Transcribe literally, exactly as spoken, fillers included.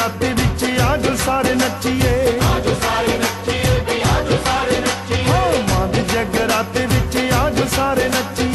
ਜਗਰਾਤੇ ਵਿੱਚ ਆਜੋ ਸਾਰੇ ਨੱਚੀਏ, ਆਜੋ ਸਾਰੇ ਨੱਚੀਏ ਵੀ ਆਜੋ ਸਾਰੇ ਨੱਚੀਏ। ਮਾਂ ਦੇ ਜਗਰਾਤੇ ਵਿੱਚ ਆਜੋ ਸਾਰੇ ਨੱਚੀਏ।